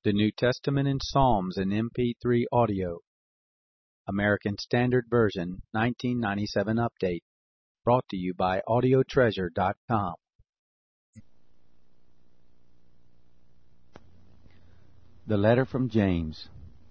The New Testament in Psalms in MP3 audio. American Standard Version 1997 update. Brought to you by AudioTreasure.com. The letter from James.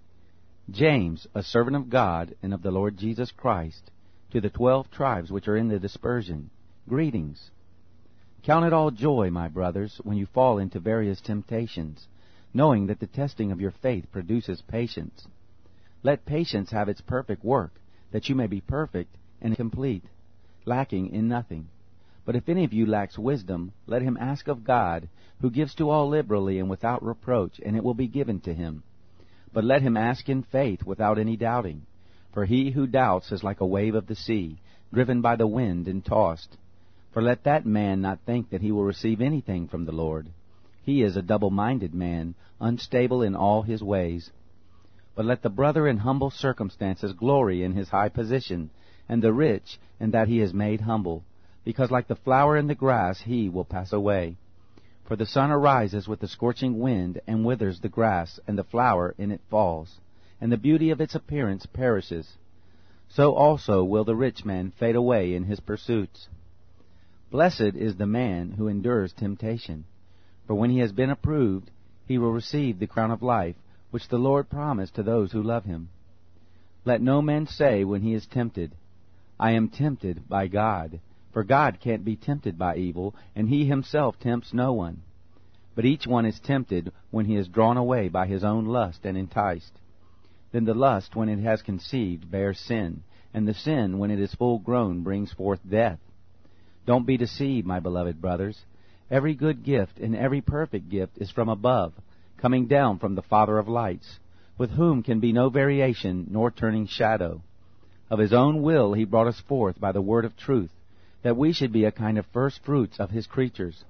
James, a servant of God and of the Lord Jesus Christ, to the 12 tribes which are in the dispersion, greetings. Count it all joy, my brothers, when you fall into various temptations, knowing that the testing of your faith produces patience. Let patience have its perfect work, that you may be perfect and complete, lacking in nothing. But if any of you lacks wisdom, let him ask of God, who gives to all liberally and without reproach, and it will be given to him. But let him ask in faith, without any doubting. For he who doubts is like a wave of the sea, driven by the wind and tossed. For let that man not think that he will receive anything from the Lord. He is a double-minded man, unstable in all his ways. But let the brother in humble circumstances glory in his high position, and the rich in that he is made humble, because like the flower in the grass he will pass away. For the sun arises with the scorching wind, and withers the grass, and the flower in it falls, and the beauty of its appearance perishes. So also will the rich man fade away in his pursuits. Blessed is the man who endures temptation, for when he has been approved, he will receive the crown of life, which the Lord promised to those who love him. Let no man say when he is tempted, I am tempted by God. For God can't be tempted by evil, and he himself tempts no one. But each one is tempted when he is drawn away by his own lust and enticed. Then the lust, when it has conceived, bears sin, and the sin, when it is full grown, brings forth death. Don't be deceived, my beloved brothers. Every good gift and every perfect gift is from above, coming down from the Father of lights, with whom can be no variation nor turning shadow. Of his own will he brought us forth by the word of truth, that we should be a kind of first fruits of his creatures.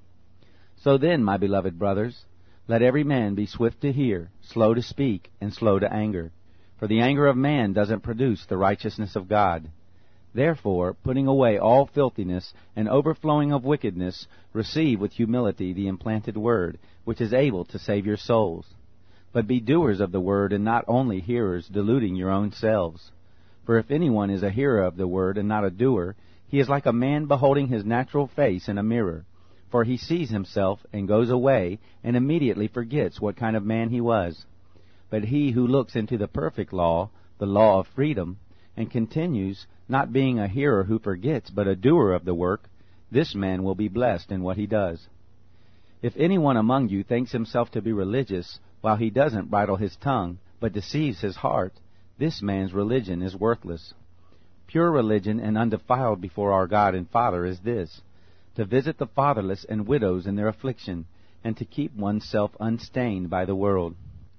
So then, my beloved brothers, let every man be swift to hear, slow to speak, and slow to anger. For the anger of man doesn't produce the righteousness of God. Therefore, putting away all filthiness and overflowing of wickedness, receive with humility the implanted word, which is able to save your souls. But be doers of the word, and not only hearers, deluding your own selves. For if anyone is a hearer of the word and not a doer, he is like a man beholding his natural face in a mirror. For he sees himself and goes away, and immediately forgets what kind of man he was. But he who looks into the perfect law, the law of freedom, and continues, not being a hearer who forgets, but a doer of the work, this man will be blessed in what he does. If anyone among you thinks himself to be religious, while he doesn't bridle his tongue, but deceives his heart, this man's religion is worthless. Pure religion and undefiled before our God and Father is this, to visit the fatherless and widows in their affliction, and to keep oneself unstained by the world.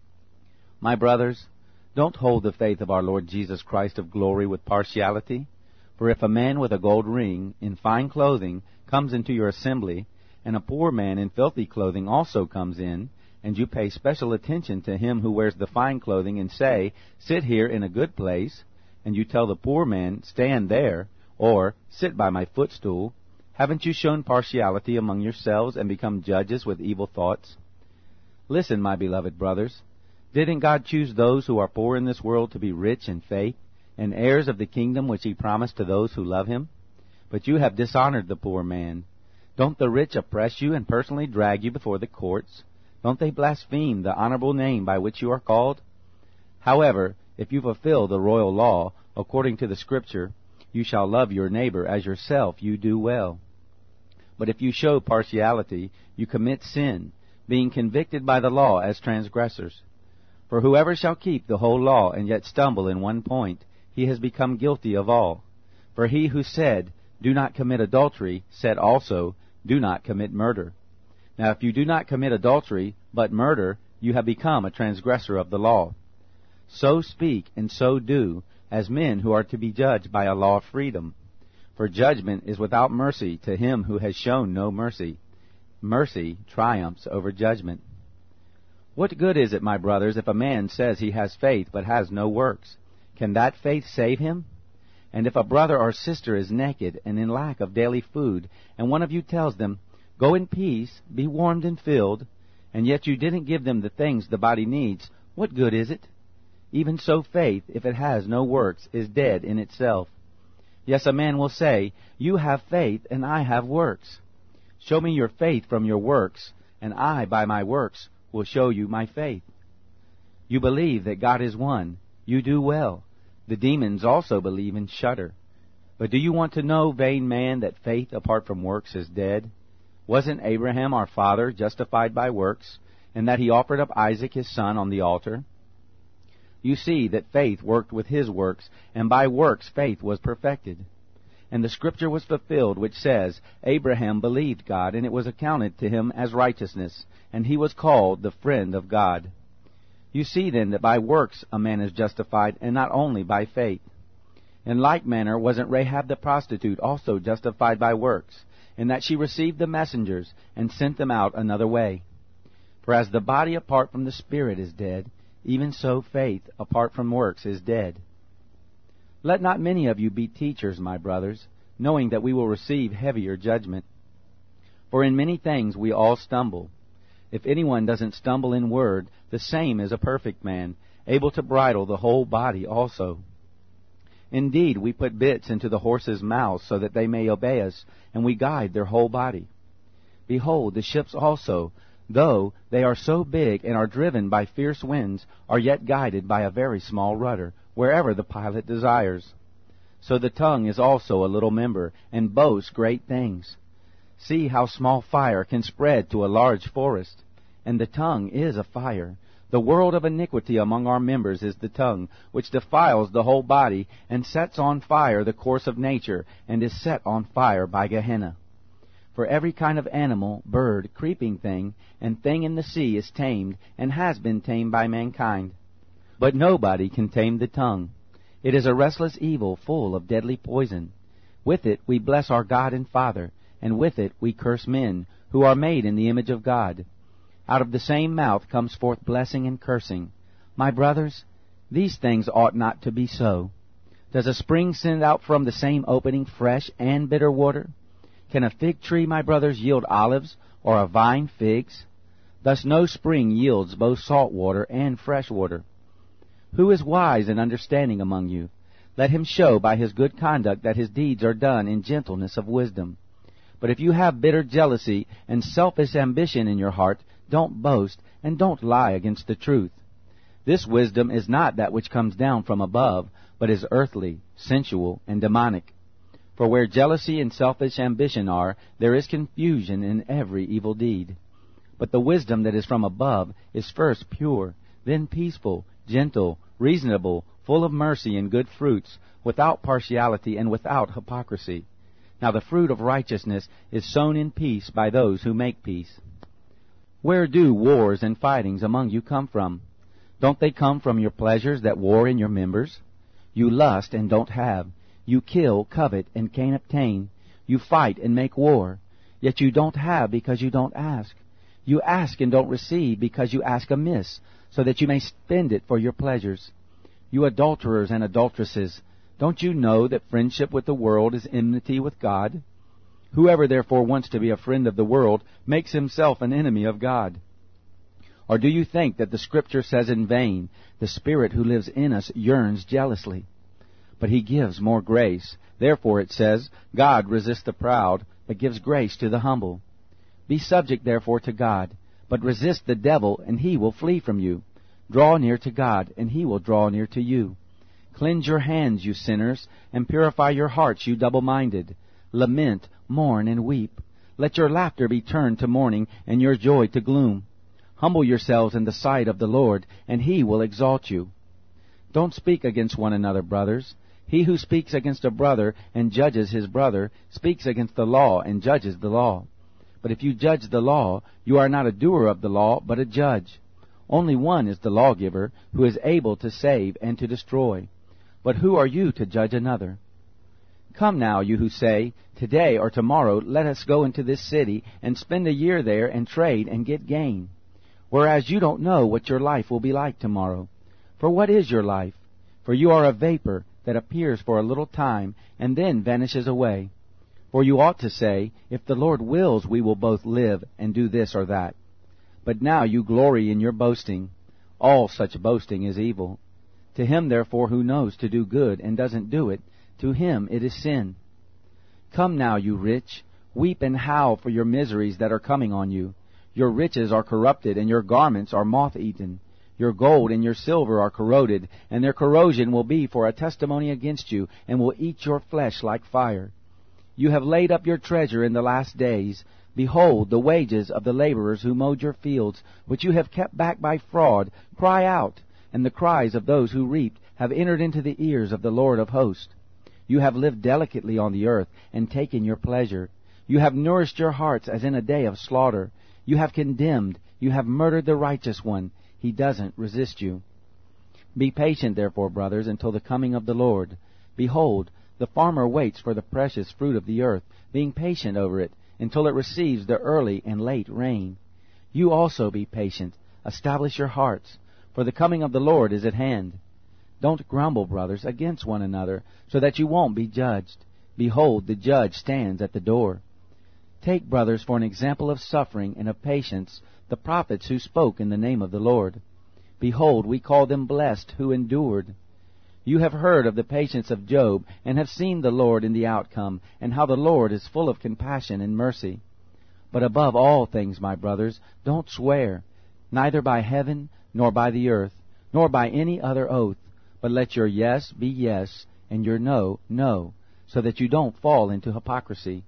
My brothers, don't hold the faith of our Lord Jesus Christ of glory with partiality. For if a man with a gold ring, in fine clothing, comes into your assembly, and a poor man in filthy clothing also comes in, and you pay special attention to him who wears the fine clothing, and say, Sit here in a good place, and you tell the poor man, Stand there, or Sit by my footstool, haven't you shown partiality among yourselves and become judges with evil thoughts? Listen, my beloved brothers. Didn't God choose those who are poor in this world to be rich in faith, and heirs of the kingdom which he promised to those who love him? But you have dishonored the poor man. Don't the rich oppress you and personally drag you before the courts? Don't they blaspheme the honorable name by which you are called? However, if you fulfill the royal law, according to the Scripture, you shall love your neighbor as yourself, you do well. But if you show partiality, you commit sin, being convicted by the law as transgressors. For whoever shall keep the whole law and yet stumble in one point, he has become guilty of all. For he who said, Do not commit adultery, said also, Do not commit murder. Now if you do not commit adultery, but murder, you have become a transgressor of the law. So speak and so do, as men who are to be judged by a law of freedom. For judgment is without mercy to him who has shown no mercy. Mercy triumphs over judgment. What good is it, my brothers, if a man says he has faith but has no works? Can that faith save him? And if a brother or sister is naked and in lack of daily food, and one of you tells them, Go in peace, be warmed and filled, and yet you didn't give them the things the body needs, what good is it? Even so faith, if it has no works, is dead in itself. Yes, a man will say, you have faith, and I have works. Show me your faith from your works, and I, by my works, will show you my faith. You believe that God is one. You do well. The demons also believe and shudder. But do you want to know, vain man, that faith apart from works is dead? Wasn't Abraham our father justified by works, and that he offered up Isaac his son on the altar? You see that faith worked with his works, and by works faith was perfected. And the Scripture was fulfilled, which says, Abraham believed God, and it was accounted to him as righteousness, and he was called the friend of God. You see then that by works a man is justified, and not only by faith. In like manner wasn't Rahab the prostitute also justified by works, in that she received the messengers, and sent them out another way? For as the body apart from the spirit is dead, even so faith apart from works is dead. Let not many of you be teachers, my brothers, knowing that we will receive heavier judgment. For in many things we all stumble. If anyone doesn't stumble in word, the same is a perfect man, able to bridle the whole body also. Indeed, we put bits into the horses' mouths so that they may obey us, and we guide their whole body. Behold, the ships also, though they are so big and are driven by fierce winds, are yet guided by a very small rudder, wherever the pilot desires. So the tongue is also a little member, and boasts great things. See how small fire can spread to a large forest. And the tongue is a fire. The world of iniquity among our members is the tongue, which defiles the whole body, and sets on fire the course of nature, and is set on fire by Gehenna. For every kind of animal, bird, creeping thing, and thing in the sea is tamed, and has been tamed by mankind. But nobody can tame the tongue. It is a restless evil full of deadly poison. With it we bless our God and Father, and with it we curse men, who are made in the image of God. Out of the same mouth comes forth blessing and cursing. My brothers, these things ought not to be so. Does a spring send out from the same opening fresh and bitter water? Can a fig tree, my brothers, yield olives, or a vine figs? Thus no spring yields both salt water and fresh water. Who is wise and understanding among you? Let him show by his good conduct that his deeds are done in gentleness of wisdom. But if you have bitter jealousy and selfish ambition in your heart, don't boast, and don't lie against the truth. This wisdom is not that which comes down from above, but is earthly, sensual, and demonic. For where jealousy and selfish ambition are, there is confusion in every evil deed. But the wisdom that is from above is first pure, then peaceful, gentle, reasonable, full of mercy and good fruits, without partiality and without hypocrisy. Now the fruit of righteousness is sown in peace by those who make peace. Where do wars and fightings among you come from? Don't they come from your pleasures that war in your members? You lust and don't have. You kill, covet, and can't obtain. You fight and make war. Yet you don't have because you don't ask. You ask and don't receive because you ask amiss, so that you may spend it for your pleasures. You adulterers and adulteresses, don't you know that friendship with the world is enmity with God? Whoever therefore wants to be a friend of the world makes himself an enemy of God. Or do you think that the Scripture says in vain, the Spirit who lives in us yearns jealously? But He gives more grace. Therefore it says, God resists the proud, but gives grace to the humble. Be subject therefore to God, but resist the devil, and he will flee from you. Draw near to God, and He will draw near to you. Cleanse your hands, you sinners, and purify your hearts, you double-minded. Lament, mourn, and weep. Let your laughter be turned to mourning, and your joy to gloom. Humble yourselves in the sight of the Lord, and He will exalt you. Don't speak against one another, brothers. He who speaks against a brother and judges his brother speaks against the law and judges the law. But if you judge the law, you are not a doer of the law, but a judge. Only one is the lawgiver, who is able to save and to destroy. But who are you to judge another? Come now, you who say, today or tomorrow let us go into this city and spend a year there and trade and get gain. Whereas you don't know what your life will be like tomorrow. For what is your life? For you are a vapor that appears for a little time and then vanishes away. For you ought to say, if the Lord wills, we will both live and do this or that. But now you glory in your boasting. All such boasting is evil. To him, therefore, who knows to do good and doesn't do it, to him it is sin. Come now, you rich, weep and howl for your miseries that are coming on you. Your riches are corrupted, and your garments are moth-eaten. Your gold and your silver are corroded, and their corrosion will be for a testimony against you, and will eat your flesh like fire. You have laid up your treasure in the last days. Behold, the wages of the laborers who mowed your fields, which you have kept back by fraud, cry out, and the cries of those who reaped have entered into the ears of the Lord of hosts. You have lived delicately on the earth, and taken your pleasure. You have nourished your hearts as in a day of slaughter. You have condemned, you have murdered the righteous one. He doesn't resist you. Be patient, therefore, brothers, until the coming of the Lord. Behold, the farmer waits for the precious fruit of the earth, being patient over it, until it receives the early and late rain. You also be patient. Establish your hearts, for the coming of the Lord is at hand. Don't grumble, brothers, against one another, so that you won't be judged. Behold, the judge stands at the door. Take, brothers, for an example of suffering and of patience, the prophets who spoke in the name of the Lord. Behold, we call them blessed who endured. You have heard of the patience of Job, and have seen the Lord in the outcome, and how the Lord is full of compassion and mercy. But above all things, my brothers, don't swear, neither by heaven, nor by the earth, nor by any other oath, but let your yes be yes, and your no, no, so that you don't fall into hypocrisy.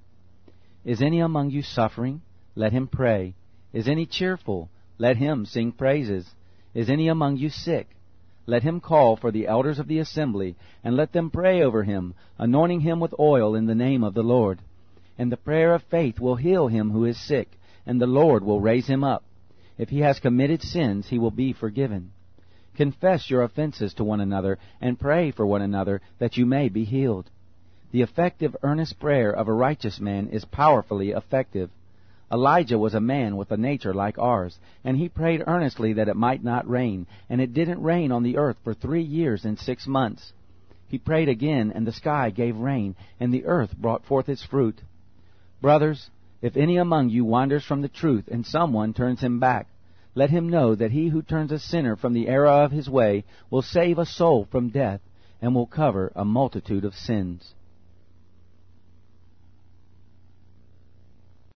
Is any among you suffering? Let him pray. Is any cheerful? Let him sing praises. Is any among you sick? Let him call for the elders of the assembly, and let them pray over him, anointing him with oil in the name of the Lord. And the prayer of faith will heal him who is sick, and the Lord will raise him up. If he has committed sins, he will be forgiven. Confess your offenses to one another, and pray for one another, that you may be healed. The effective, earnest prayer of a righteous man is powerfully effective. Elijah was a man with a nature like ours, and he prayed earnestly that it might not rain, and it didn't rain on the earth for 3 years and 6 months. He prayed again, and the sky gave rain, and the earth brought forth its fruit. Brothers, if any among you wanders from the truth, and someone turns him back, let him know that he who turns a sinner from the error of his way will save a soul from death, and will cover a multitude of sins.